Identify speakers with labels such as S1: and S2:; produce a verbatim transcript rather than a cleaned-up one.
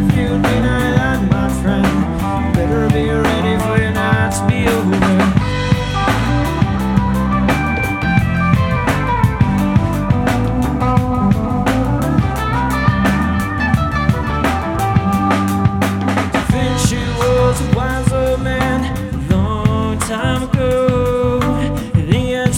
S1: if you deny that, my friend, better be ready for your